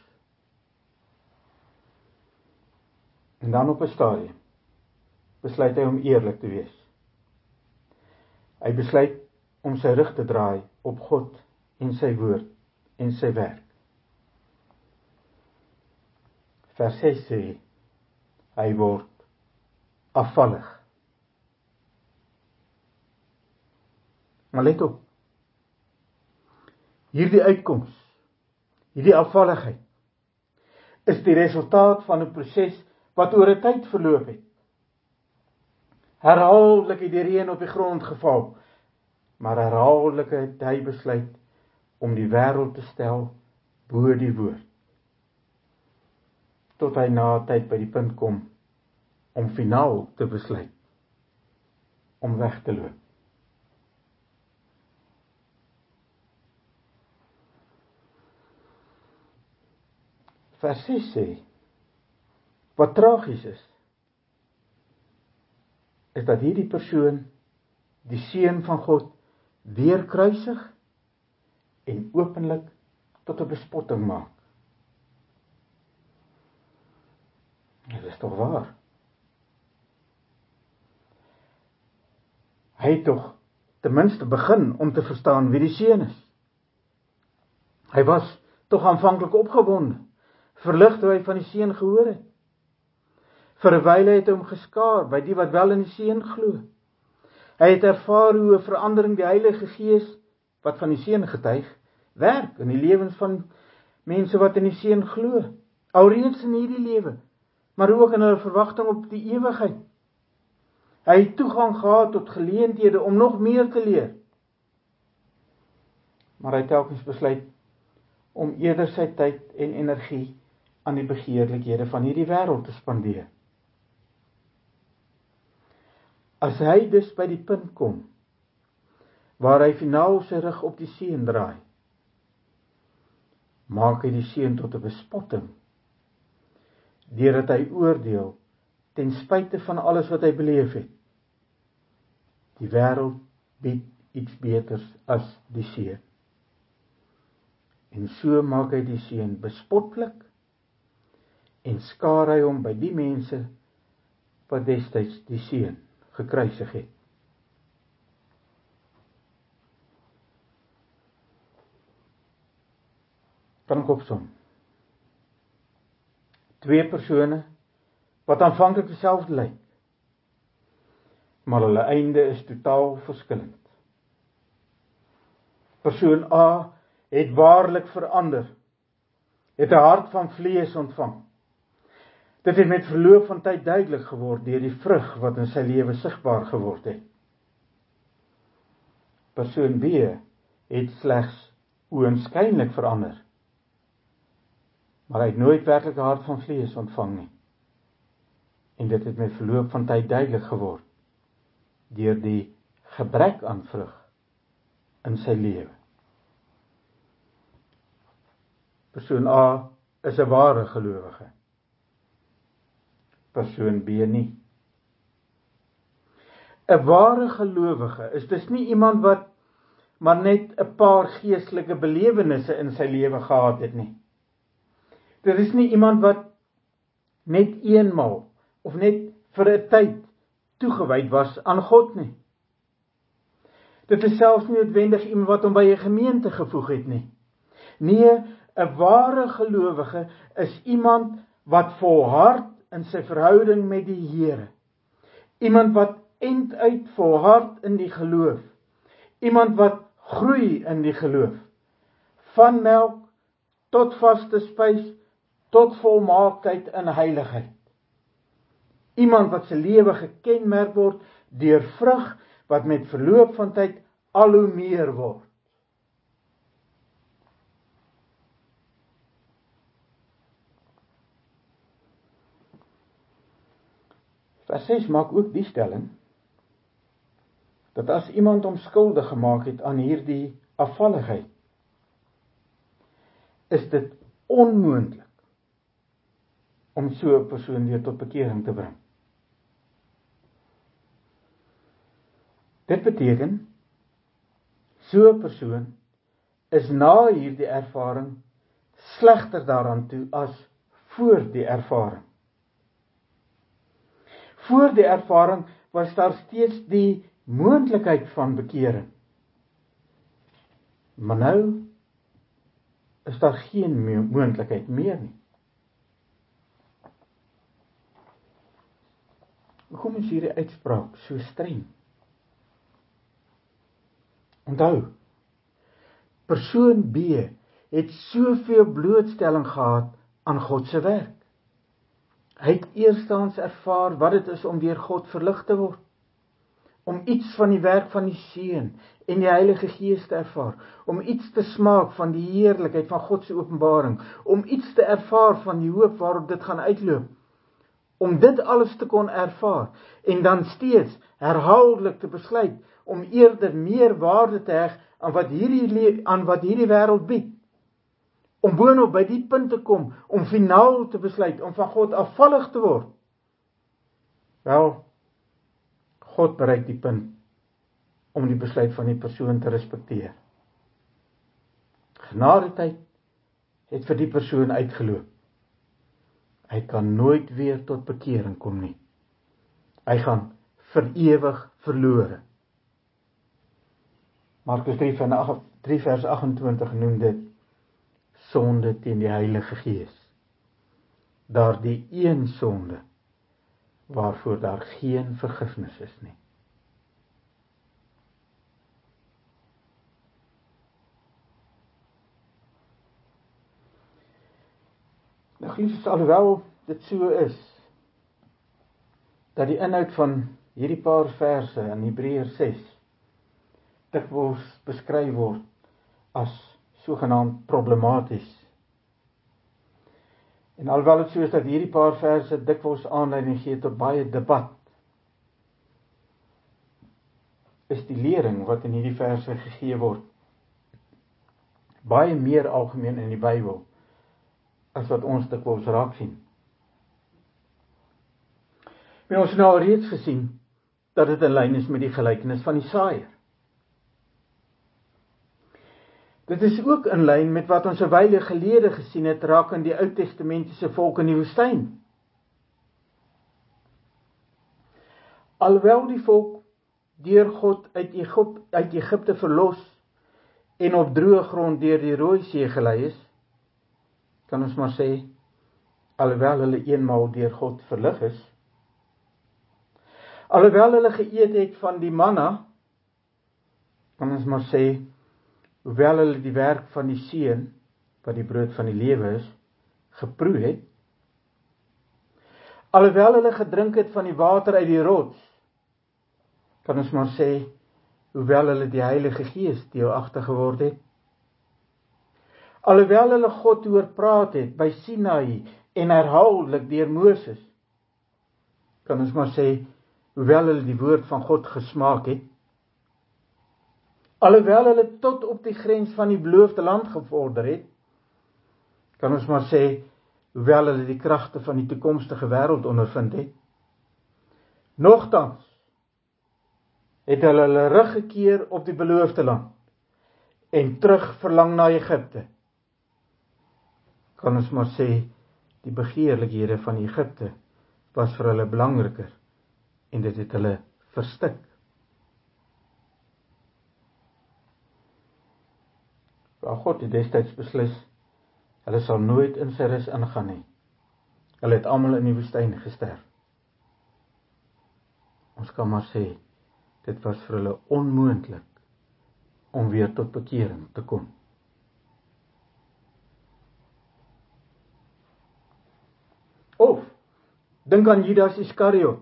En dan op 'n stadium besluit hy om eerlik te wees. Hy besluit om sy rug te draai op God en sy woord en sy werk. Vers ses sê, hy word afvallig. Maar let op, hierdie uitkoms, hierdie afvalligheid, is die resultaat van 'n proses wat oor 'n tyd verloop het. Herhaaldelik het die reën op die grond geval, maar herhaaldelik het hy besluit om die wêreld te stel bo die woord. Tot hy na 'n tyd by die punt kom om finaal te besluit om weg te loop. Vers ses sê, wat tragies is, is dat hierdie persoon die Seun van God weer kruisig en openlik tot 'n bespotting maak. Dit is tog waar. Hy het tog ten minste begin om te verstaan wie die seun is. Hy was tog aanvanklik opgewonde, verlig toe hy van die seun gehoor het. Vir 'n wyle het hy hom geskaar by die wat wel in die seun glo. Hy het ervaar hoe 'n verandering die Heilige Gees, wat van die seun getuig, werk in die lewens van mense wat in die seun glo, alreeds in hierdie lewe, maar ook in hulle verwagting op die ewigheid. Hy het toegang gehad tot geleenthede om nog meer te leer. Maar hy het telkens besluit om eerder sy tyd en energie aan die begeerlikhede van hierdie wêreld te spandeer. As hy dus by die punt kom, waar hy finaal sy rug op die seun draai, maak hy die seun tot 'n bespotting, deurdat hy oordeel, ten spyte van alles wat hy beleef het. Die wêreld bied iets beters as die seun. En so maak hy die seun bespotlik, en skaar hy hom by die mense, wat destyds die seun gekruisig het. Kan ek opsom? Twee persone, wat aanvanklik dieselfde lyk, maar hulle einde is totaal verskillend. Persoon A het waarlik verander, het 'n hart van vlees ontvang. Dit het met verloop van tyd duidelik geword deur die vrug wat in sy lewe sigbaar geword het. Persoon B het slegs oënskynlik verander, maar hy het nooit werklik 'n hart van vlees ontvang nie. En dit het met verloop van tyd duidelik geword deur die gebrek aan vrug in sy lewe. Persoon A is 'n ware gelowige. Persoon B nie. 'n Ware gelowige is dus nie iemand wat maar net 'n paar geestelike belewennisse in sy lewe gehad het nie. Dit is nie iemand wat net eenmal of net vir 'n tyd toegewyd was aan God nie. Dit is selfs nie noodwendig iemand wat hom by 'n gemeente gevoeg het nie. Nee, 'n ware gelowige is iemand wat volhard in sy verhouding met die Here. Iemand wat enduit volhard in die geloof. Iemand wat groei in die geloof. Van melk tot vaste spys, tot volmaaktheid in heiligheid. Iemand wat sy lewe gekenmerk word deur vrug wat met verloop van tyd al hoe meer word. Vers ses maak ook die stelling, dat as iemand hom skuldig gemaak het aan hierdie afvalligheid, is dit onmoontlik om so 'n persoon weer tot bekering te bring. Dit beteken, so 'n persoon is na hierdie ervaring slegter daaraan toe as voor die ervaring. Voor die ervaring was daar steeds die moontlikheid van bekering. Maar nou is daar geen moontlikheid meer nie. Hoekom is hierdie uitspraak so streng? Onthou, persoon B het soveel blootstelling gehad aan God se werk. Hy het eerstens ervaar wat dit is om deur God verlig te word, om iets van die werk van die Seun en die Heilige Gees te ervaar, om iets te smaak van die heerlikheid van God se openbaring, om iets te ervaar van die hoop waarop dit gaan uitloop, om dit alles te kon ervaar, en dan steeds herhaaldelik te besluit, om eerder meer waarde te heg aan wat hierdie, aan wat hierdie wêreld bied, om boonop by die punt te kom, om finaal te besluit, om van God afvallig te word. Wel, God bereik die punt, om die besluit van die persoon te respekteer. Genadetyd het vir die persoon uitgeloop. Hy kan nooit weer tot bekering kom nie. Hy gaan vir ewig verlore. Markus drie vers agt-en-twintig noem dit sonde teen die Heilige Gees. Daardie een sonde waarvoor daar geen vergifnis is nie. Nou geliefdes, alhoewel dit so is, dat die inhoud van hierdie paar verse in Hebreërs ses dikwels beskryf word as sogenaamd problematies. En alhoewel dit so is dat hierdie paar verse dikwels aanleiding gee tot baie debat, is die lering wat in hierdie verse gegee word baie meer algemeen in die Bybel as wat ons dikwels raak sien. En ons het nou al reeds gesien dat dit in lyn is met die gelykenis van die saaiër. Dit is ook in lyn met wat ons 'n wyle gelede gesien het rakende die Ou Testamentiese volk in die woestyn. Alhoewel die volk deur God uit Egipte, uit Egipte verlos en op droë grond deur die Rooi See gelei is, kan ons maar sê, alhoewel hulle eenmaal deur God verlig is, alhoewel hulle geëet het van die manna, kan ons maar sê, hoewel hulle die werk van die seun, wat die brood van die lewe is, geproe het, alhoewel hulle gedrink het van die water uit die rots, kan ons maar sê, hoewel hulle die Heilige Gees deelagtig geword het, alhoewel hulle God hoor praat het by Sinaï en herhaaldelik deur Moses, kan ons maar sê, hoewel hulle die woord van God gesmaak het, alhoewel hulle tot op die grens van die beloofde land gevorder het, kan ons maar sê, hoewel hulle die kragte van die toekomstige wêreld ondervind het, nogtans het hulle hulle rug gekeer op die beloofde land en terug verlang na Egipte. Kan ons maar sê, die begeerlikhede van Egipte was vir hulle belangriker en dit het hulle verstik. Maar God het destyds beslis, hulle sal nooit in sy rus ingaan nie. Hulle het almal in die woestyn gesterf. Ons kan maar sê, dit was vir hulle onmoontlik om weer tot bekering te kom. Of, dink aan Judas Iskariot.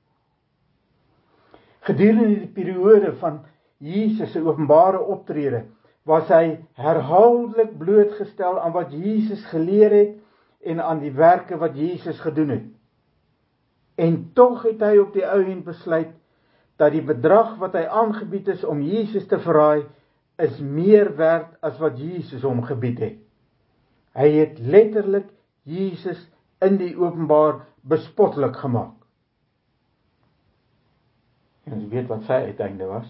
Gedurende die periode van Jesus se openbare optrede, was hy herhaaldelik blootgestel aan wat Jesus geleer het en aan die werke wat Jesus gedoen het. En tog het hy op die ou end besluit dat die bedrag wat hy aangebied is om Jesus te verraai, is meer werd as wat Jesus hom gebied het. Hy het letterlik Jesus in die openbaar bespottelik gemaak. En ons weet wat sy uiteinde was.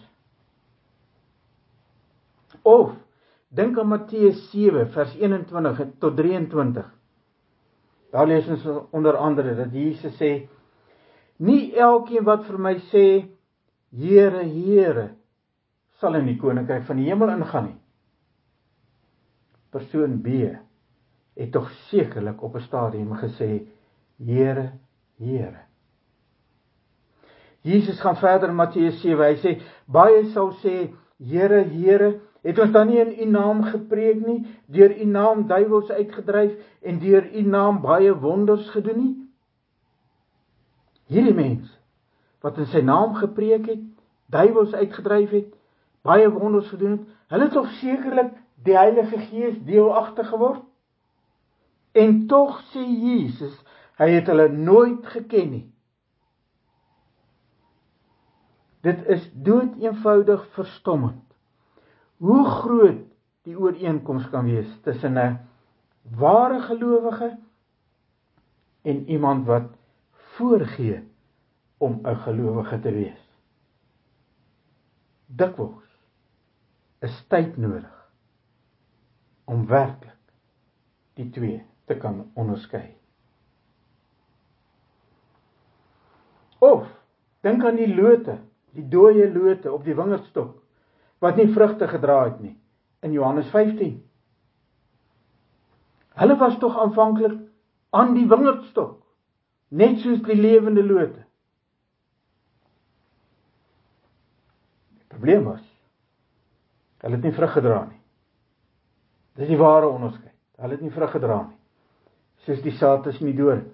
Of, dink aan Matteus sewe, vers eenentwintig tot drieëntwintig. Daar lees ons onder andere dat Jesus sê, nie elkeen wat vir my sê, Here, Here, sal in die koninkryk van die hemel ingaan nie. Persoon B het tog sekerlik op 'n stadium gesê, Here, Here. Jesus gaan verder in Matteus sewe, hy sê, baie sal sê, Here, Here, het ons dan nie in u naam gepreek nie, deur u naam duiwels uitgedryf en deur u naam baie wonders gedoen nie? Hierdie mense wat in sy naam gepreek het, duiwels uitgedryf het, baie wonders gedoen het, hulle het tog sekerlik die Heilige Gees deelagtig geword? En tog sê Jesus, hy het hulle nooit geken nie. Dit is dood eenvoudig verstommend hoe groot die ooreenkoms kan wees tussen 'n ware gelowige en iemand wat voorgee om 'n gelowige te wees. Dikwels is tyd nodig om werklik die twee te kan onderskei. Of, dink aan die lote, die dooie lote op die wingerdstok, wat nie vrugte gedra het nie, in Johannes vyftien. Hulle was tog aanvanklik aan die wingerdstok, net soos die lewende lote. Die probleem was, hulle het nie vrug gedra nie. Dis die ware onderskeid. Hulle het nie vrug gedra nie, soos die saad is in die dorings.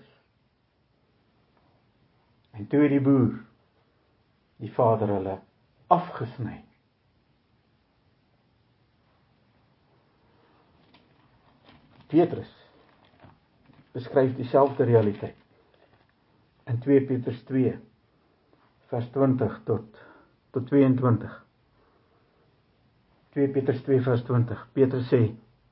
En toe het die boer, die vader hulle afgesny. Petrus beskryf dieselfde realiteit in twee Petrus twee vers twintig tot tot tweeëntwintig. twee Petrus twee vers twintig. Petrus sê: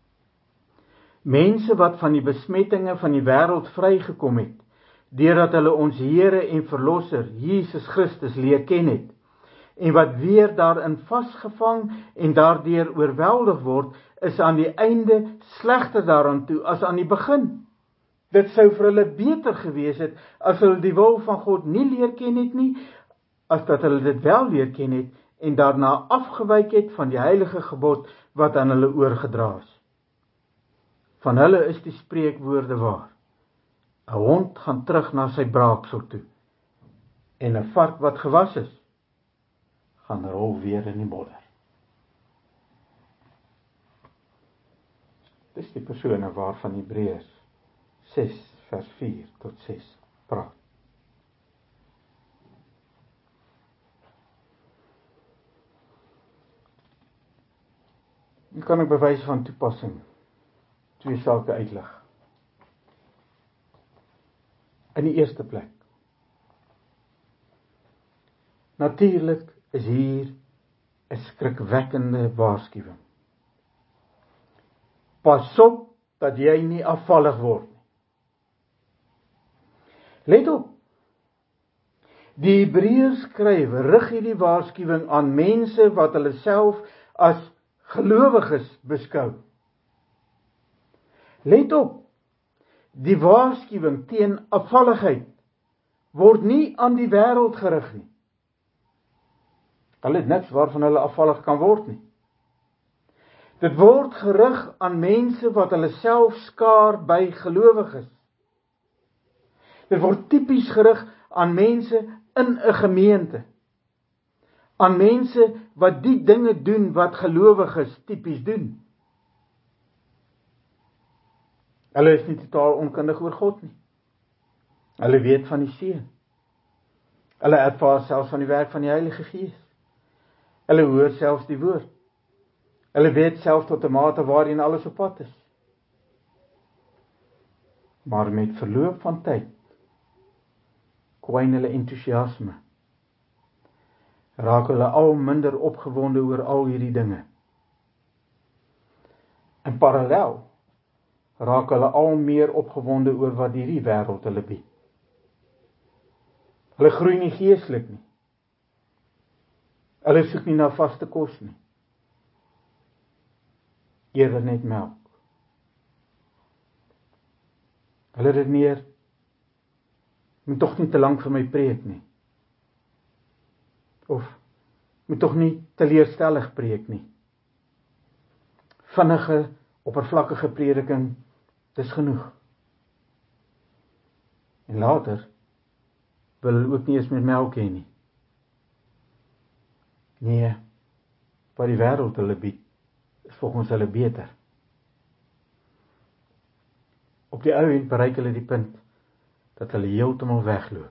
Mense wat van die besmettinge van die wêreld vrygekom het, deurdat hulle ons Here en Verlosser Jesus Christus leer ken het, en wat weer daarin vasgevang en daardeur oorweldig word, is aan die einde slegter daaraan toe as aan die begin. Dit sou vir hulle beter gewees het as hulle die wil van God nie leer ken het nie, as dat hulle dit wel leer ken het en daarna afgewyk het van die heilige gebod wat aan hulle oorgedra is. Van hulle is die spreekwoorde waar: 'n hond gaan terug na sy braaksel toe, en 'n vark wat gewas is, gaan rol weer in die modder. Dis die persone waarvan Hebreërs ses vers vier tot ses praat. Nu kan ek by wyse van toepassing twee sake uitlig. In die eerste plek, natuurlik is hier 'n skrikwekkende waarskuwing. Pas op dat jy nie afvallig word nie. Let op, die Hebreërs skrywer rig hierdie waarskuwing aan mense wat hulle self as gelowiges beskou. Let op, die waarskuwing teen afvalligheid word nie aan die wêreld gerig nie. Hulle het niks waarvan hulle afvallig kan word nie. Dit word gerig aan mense wat hulle self skaar by gelowiges. Dit word tipies gerig aan mense in 'n gemeente. Aan mense wat die dinge doen wat gelowiges tipies doen. Hulle is nie totaal onkundig oor God nie. Hulle weet van die Seun. Hulle ervaar selfs van die werk van die Heilige Gees. Hulle hoor selfs die woord. Hulle weet selfs tot 'n mate waarin alles op pad is. Maar met verloop van tyd kwyn hulle entoesiasme. Raak hulle al minder opgewonde oor al hierdie dinge. In parallel raak hulle al meer opgewonde oor wat hierdie wêreld hulle bied. Hulle groei nie geestelik nie. Hulle soek nie na vaste kos nie. Eerder net melk. Hulle redeneer, moet tog nie te lank vir my preek nie. Of, moet tog nie teleurstellig preek nie. Vinnige, oppervlakkige prediking, dis genoeg. En later, wil hulle ook nie eens meer melk hê nie. Nee, wat die wêreld hulle bied, is volgens hulle beter. Op die ou end bereik hulle die punt, dat hulle heeltemal wegloop.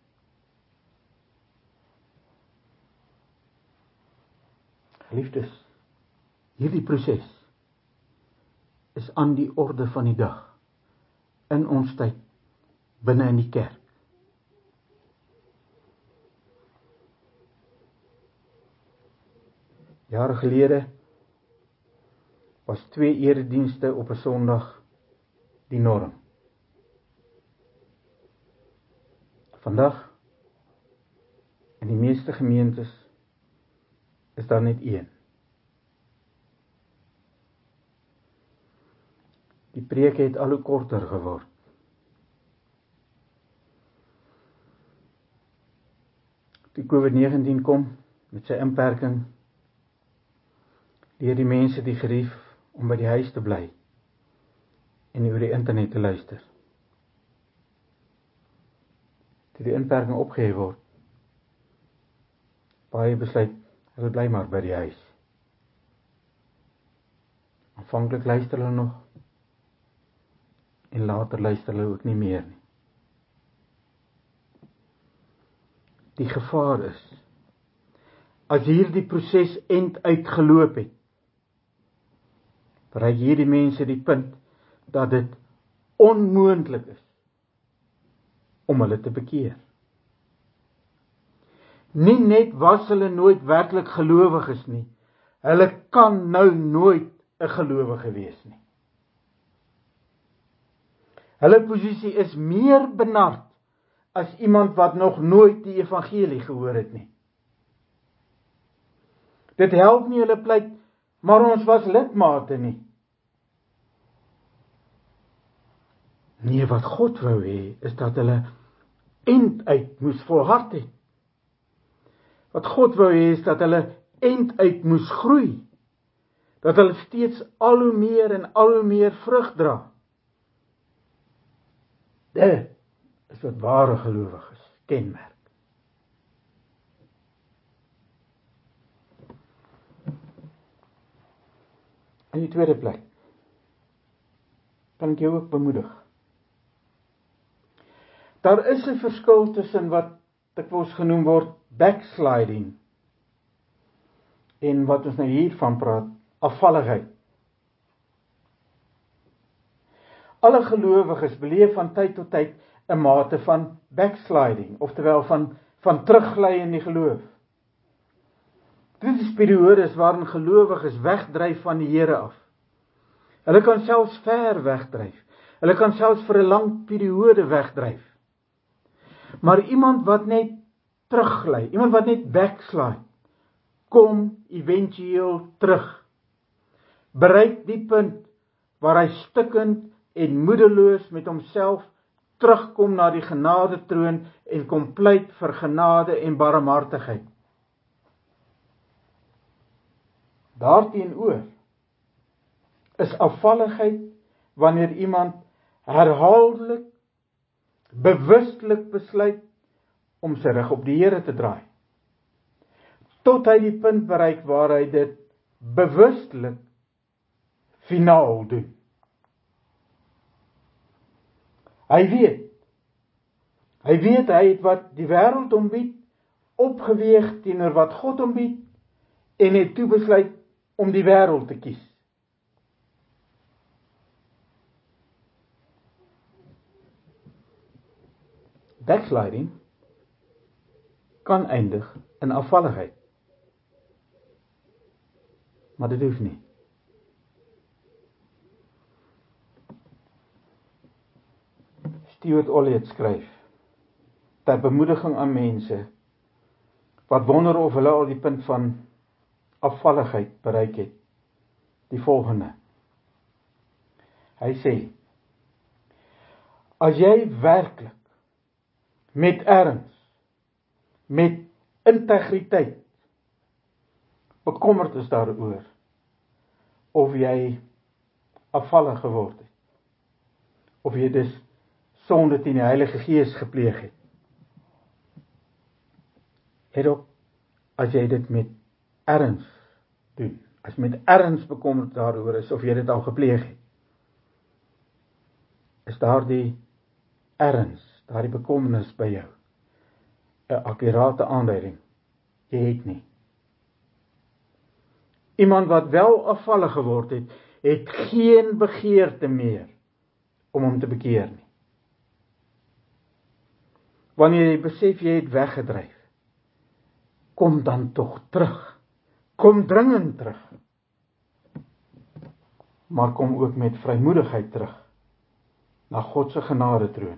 Geliefdes, hierdie proses is aan die orde van die dag, in ons tyd, binne in die kerk. Jare gelede was twee eredienste op 'n Sondag die norm. Vandag, in die meeste gemeentes, is daar net een. Die preek het al hoe korter geword. Die COVID negentien kom met sy inperking, leer die mense die gerief om by die huis te bly en nie oor die internet te luister. Toe die inperking opgehef word, baie besluit, hulle bly maar by die huis. Aanvanklik luister hulle nog, en later luister hulle ook nie meer nie. Die gevaar is, as hierdie proses end uitgeloop het, bereik hierdie mense die punt, dat dit onmoontlik is, om hulle te bekeer. Nie net was hulle nooit werklik gelowiges nie, hulle kan nou nooit 'n gelowige wees nie. Hulle posisie is meer benard as iemand wat nog nooit die evangelie gehoor het nie. Dit help nie hulle pleit, maar ons was lidmate nie. Nee, wat God wou hê, is dat hulle end uit moes volhard het. Wat God wou hê, is dat hulle end uit moes groei. Dat hulle steeds al hoe meer en al hoe meer vrug dra. Dit is wat ware gelowiges kenmerk. In die tweede plek, kan ek jou ook bemoedig. Daar is 'n verskil tussen wat dikwels genoem word backsliding en wat ons nou hiervan praat, afvalligheid. Alle gelowiges beleef van tyd tot tyd 'n mate van backsliding, oftewel van, van teruggly in die geloof. Dit is periodes waarin gelowiges wegdryf van die Here af. Hulle kan selfs ver wegdryf. Hulle kan selfs vir 'n lang periode wegdryf. Maar iemand wat net teruggly, iemand wat net backslide, kom éventueel terug. Bereik die punt waar hy stikkend en moedeloos met homself terugkom na die genadetroon en kom pleit vir genade en barmhartigheid. Daarteenoor is afvalligheid wanneer iemand herhaaldelik, bewustelik besluit om sy rug op die Here te draai. Tot hy die punt bereik waar hy dit bewustelik finaal doen. Hy weet, hy weet hy het wat die wêreld hom bied, opgeweeg teenoor wat God hom bied, en het toe besluit om die wêreld te kies. Backsliding kan eindig in afvalligheid. Maar dit hoef nie. Stuart Olliott skryf, ter bemoediging aan mense, wat wonder of hulle al die punt van afvalligheid bereik het, die volgende. Hy sê, as jy werklik, met erns, met integriteit, bekommerd is daaroor, of jy afvallig geword het, of jy dus sonde teen die Heilige Gees gepleeg het. Het ook, as jy dit met erns doen, as met erns bekommerd daaroor is, of jy dit al gepleeg het, is daar die erns, daar die bekommernis by jou, 'n akkurate aanduiding, jy het nie. Iemand wat wel afvallig geword het, het geen begeerte meer om hom te bekeer nie. Wanneer jy besef jy het weggedryf, kom dan tog terug. Kom dringend terug. Maar kom ook met vrymoedigheid terug na God se genadetroon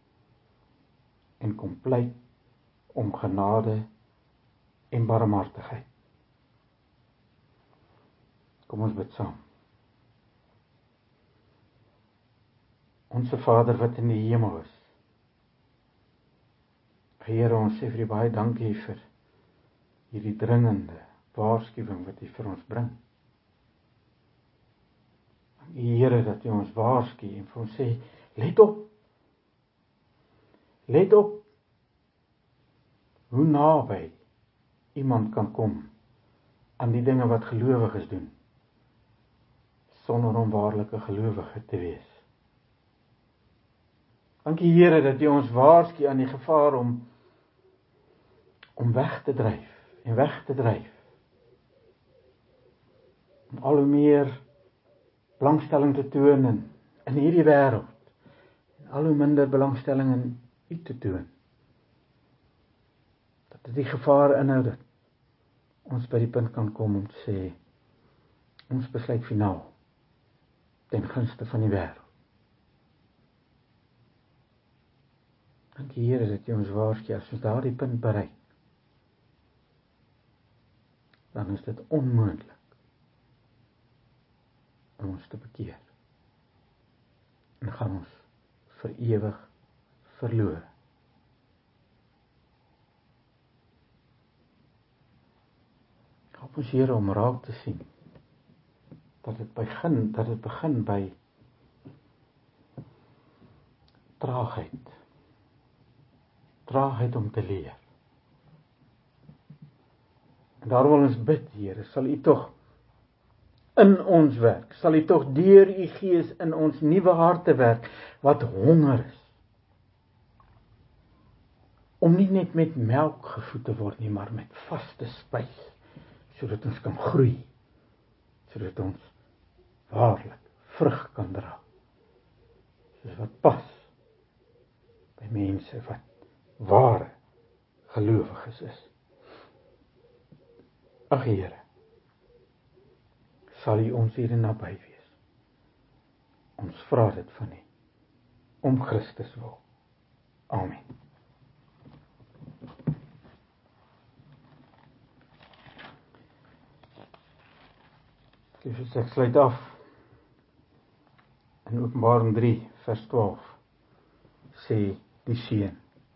en kom pleit om genade en barmhartigheid. Kom ons bid saam. Onse Vader wat in die hemel is, Here, ons sê vir U baie dankie vir hierdie dringende waarskuwing wat U vir ons bring. die Here dat U ons waarsku en vir ons sê, let op, let op, hoe naby iemand kan kom aan die dinge wat gelowiges doen, sonder om waarlik 'n gelowige te wees. Dankie Here dat U ons waarsku aan die gevaar om om weg te dryf en weg te dryf. Om al hoe meer belangstelling te toon in, in hierdie wêreld en al hoe minder belangstelling in U te toon. Dat dit die gevaar inhou dat ons by die punt kan kom om te sê, ons besluit finaal ten gunste van die wêreld. Dankie Here dat U ons waarsku as ons daardie punt bereik, dan is dit onmoontlik om ons te bekeer. En gaan ons vir ewig verloor. Help ons Here om raak te sien dat dit begin, dat dit begin by traagheid. Traagheid om te leer. En daarom wil ons bid, Here, sal U tog in ons werk, sal U tog deur U Gees in ons nuwe harte werk, wat honger is, om nie net met melk gevoed te word nie, maar met vaste spys, sodat ons kan groei, sodat ons waarlik vrug kan dra, soos wat pas by mense wat ware gelowiges is. Ag Here, sal U ons hier naby wees. Ons vra dit van U, om Christus wil. Amen. Liefdes, ek sluit af in Openbaring drie vers twaalf sê die Seun: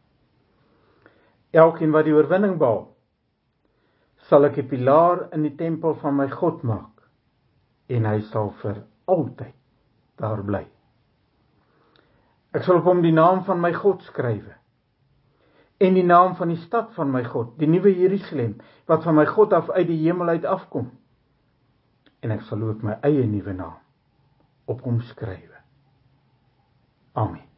Elkeen wat die oorwinning behaal, sal ek 'n pilaar in die tempel van my God maak, en hy sal vir altyd daar bly. Ek sal op hom die naam van my God skrywe, en die naam van die stad van my God, die nuwe Jerusalem, wat van my God af uit die hemel uit afkom, en ek sal ook my eie nuwe naam op hom skrywe. Amen.